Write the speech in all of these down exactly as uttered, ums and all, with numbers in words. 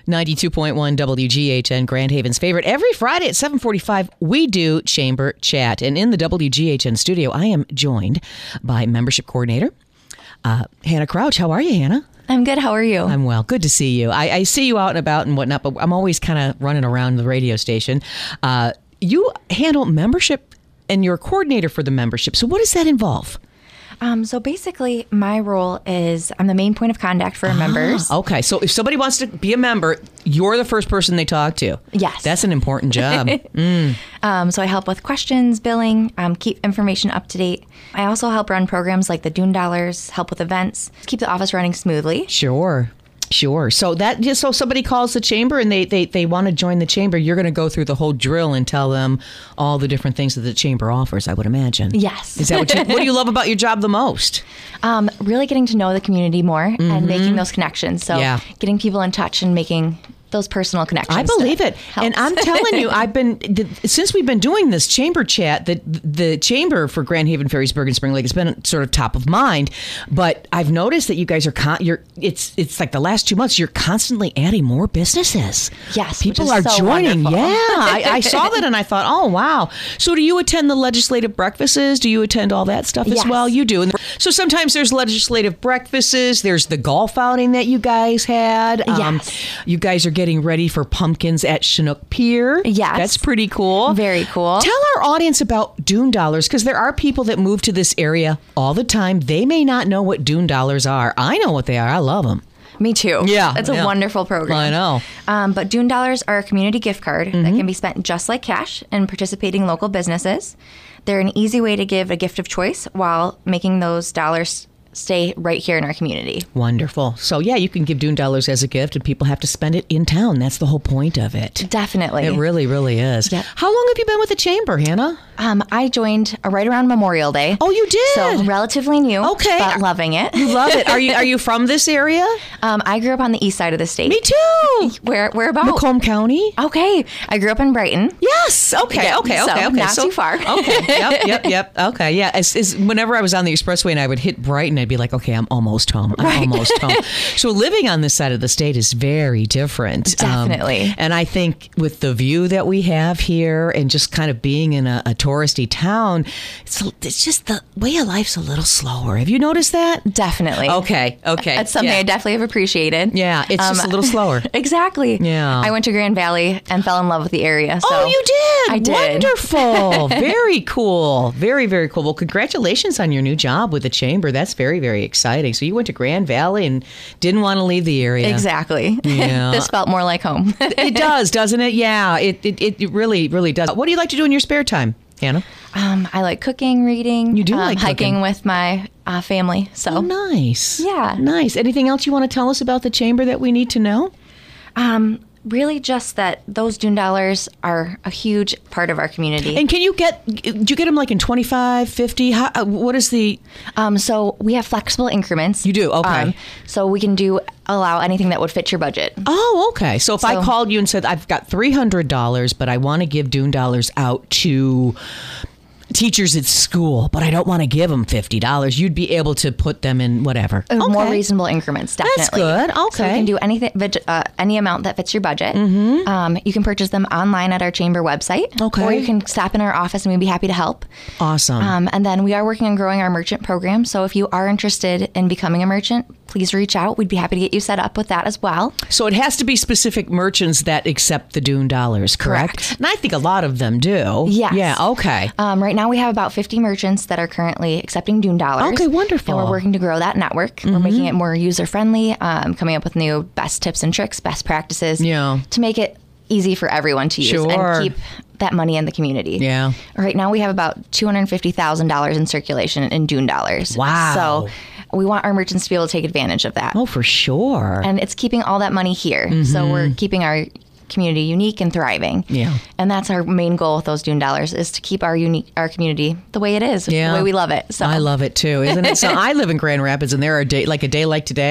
ninety-two point one W G H N, Grand Haven's favorite. Every Friday at seven forty-five, we do Chamber Chat. And in the W G H N studio, I am joined by membership coordinator, uh, Hannah Crouch. How are you, Hannah? I'm good. How are you? I'm well. Good to see you. I, I see you out and about and whatnot, but I'm always kind of running around the radio station. Uh, you handle membership and you're a coordinator for the membership. So what does that involve? Um, so basically, my role is I'm the main point of contact for our ah, members. Okay. So if somebody wants to be a member, you're the first person they talk to. Yes. That's an important job. mm. um, so I help with questions, billing, um, keep information up to date. I also help run programs like the Dune Dollars, help with events, keep the office running smoothly. Sure. Sure. So that just so somebody calls the chamber and they, they, they want to join the chamber, you're going to go through the whole drill and tell them all the different things that the chamber offers, I would imagine. Yes. Is that what you, what do you love about your job the most? Um, really getting to know the community more mm-hmm. and making those connections. So yeah. getting people in touch and making those personal connections. I believe it. Helps. And I'm telling you, I've been, since we've been doing this chamber chat, the, the chamber for Grand Haven, Ferrysburg, and Spring Lake has been sort of top of mind. But I've noticed that you guys are, con- you're, it's it's like the last two months, you're constantly adding more businesses. Yes. People are so joining. Wonderful. Yeah. I, I saw that and I thought, oh, wow. So do you attend the legislative breakfasts? Do you attend all that stuff as yes. well? You do. And so sometimes there's legislative breakfasts. There's the golf outing that you guys had. Yes. Um, you guys are getting ready for pumpkins at Chinook Pier. Yes. That's pretty cool. Very cool. Tell our audience about Dune Dollars, because there are people that move to this area all the time. They may not know what Dune Dollars are. I know what they are. I love them. Me too. Yeah. It's a yeah. wonderful program. I know. Um, but Dune Dollars are a community gift card mm-hmm. that can be spent just like cash in participating local businesses. They're an easy way to give a gift of choice while making those dollars stay right here in our community. Wonderful. So yeah, you can give Dune Dollars as a gift and people have to spend it in town. That's the whole point of it. Definitely. It really, really is. Yep. How long have you been with the chamber, Hannah? Um, I joined uh, right around Memorial Day. Oh, you did? So relatively new. Okay. But loving it. You love it. Are you Are you from this area? Um, I grew up on the east side of the state. Me too. Where Where about? Macomb County. Okay. I grew up in Brighton. Yes. Okay. Yeah, okay. so Okay. Okay. Not so, too far. Okay. Yep. Yep. Yep. Okay. Yeah. As, as, whenever I was on the expressway and I would hit Brighton, I'd be like, okay, I'm almost home. I'm right. almost home. So living on this side of the state is very different. Definitely. Um, and I think with the view that we have here and just kind of being in a, a touristy town, it's, it's just the way of life's a little slower. Have you noticed that? Definitely. Okay. Okay. That's something yeah. I definitely have appreciated. Yeah. It's um, just a little slower. Exactly. Yeah. I went to Grand Valley and fell in love with the area. So oh, you did? I did. Wonderful. Very cool. Very, very cool. Well, congratulations on your new job with the chamber. That's very, very exciting. So you went to Grand Valley and didn't want to leave the area. Exactly. Yeah. This felt more like home. It does, doesn't it? Yeah, it, it it really, really does. What do you like to do in your spare time, Hannah? Um, I like cooking, reading. You do um, like hiking cooking. with my uh, family. So oh, nice. Yeah. Nice. Anything else you want to tell us about the chamber that we need to know? Um, really just that those Dune Dollars are a huge part of our community. And can you get, do you get them like in twenty-five, fifty? How, uh, what is the? Um, so we have flexible increments. You do? Okay. Um, so we can do, allow anything that would fit your budget. Oh, okay. So if so, I called you and said, I've got three hundred dollars, but I want to give Dune Dollars out to teachers at school, but I don't want to give them fifty dollars, you'd be able to put them in whatever. Uh, okay. More reasonable increments, definitely. That's good. Okay. So you can do anything, uh, any amount that fits your budget. Mm-hmm. Um, you can purchase them online at our chamber website. Okay. Or you can stop in our office and we'd be happy to help. Awesome. Um, and then we are working on growing our merchant program. So if you are interested in becoming a merchant, please reach out. We'd be happy to get you set up with that as well. So it has to be specific merchants that accept the Dune Dollars, correct? Correct. And I think a lot of them do. Yes. Yeah, okay. Um, right now we have about fifty merchants that are currently accepting Dune Dollars. Okay, wonderful. And we're working to grow that network. Mm-hmm. We're making it more user-friendly, um, coming up with new best tips and tricks, best practices yeah. to make it easy for everyone to use sure. and keep that money in the community. Yeah. Right now we have about two hundred fifty thousand dollars in circulation in Dune Dollars. Wow. So we want our merchants to be able to take advantage of that. Oh, for sure. And it's keeping all that money here. Mm-hmm. So we're keeping our community unique and thriving. Yeah. And that's our main goal with those Dune Dollars, is to keep our unique our community the way it is, yeah. the way we love it. So I love it too, isn't it? So I live in Grand Rapids, and there are a day like a day like today,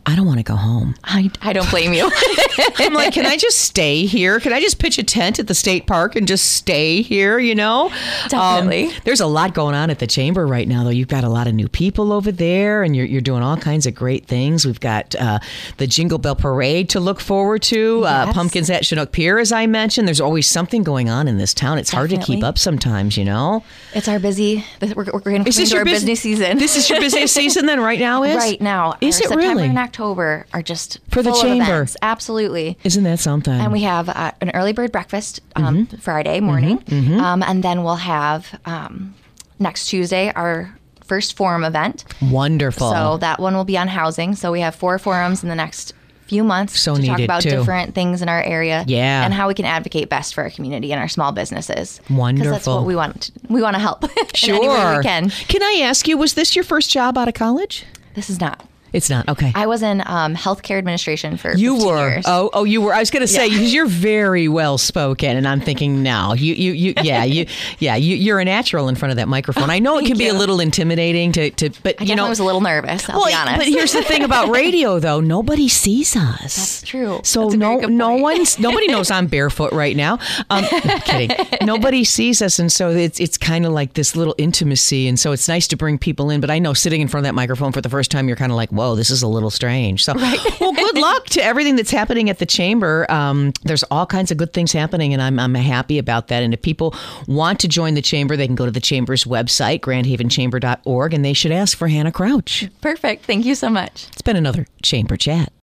I don't want to go home. I, I don't blame you. I'm like, can I just stay here? Can I just pitch a tent at the state park and just stay here, you know? Definitely. Um, there's a lot going on at the chamber right now, though. You've got a lot of new people over there, and you're, you're doing all kinds of great things. We've got uh, the Jingle Bell Parade to look forward to, Yes. uh, pumpkins at Chinook Pier, as I mentioned. There's always something going on in this town. It's hard to Definitely. keep up sometimes, you know? It's our busy, we're, we're going to Is come into our bus- business season. This is your busiest season then right now, is? Right now. Is our it September really? and October are just For the full of chamber. events. Absolutely. Isn't that something? And we have uh, an early bird breakfast um, Mm-hmm. Friday morning. Um, and then we'll have um, next Tuesday our first forum event. Wonderful. So that one will be on housing. So we have four forums in the next few months So to talk needed, about too. different things in our area. Yeah. And how we can advocate best for our community and our small businesses. Wonderful. Because that's what we want. We want to help in any way Sure. we can. Can I ask you, was this your first job out of college? This is not. It's not. Okay. I was in um, healthcare administration for You fifteen were. years. Oh, oh, you were. I was going to say, Yeah. because you're very well spoken, and I'm thinking, no, you, you, you, yeah, you, yeah, you, you're a natural in front of that microphone. I know it can Thank be a you. little intimidating to, to, but I you definitely know, was a little nervous, I'll be honest. but here's the thing about radio, though, nobody sees us. That's true. So That's a very no, good no point. one's, nobody knows I'm barefoot right now. Um, kidding. Nobody sees us, and so it's it's kind of like this little intimacy, and so it's nice to bring people in. But I know sitting in front of that microphone for the first time, you're kind of like, whoa, this is a little strange. So, well, good luck to everything that's happening at the chamber. Um, there's all kinds of good things happening, and I'm I'm happy about that. And if people want to join the chamber, they can go to the chamber's website, grand haven chamber dot org, and they should ask for Hannah Crouch. Perfect. Thank you so much. It's been another Chamber Chat.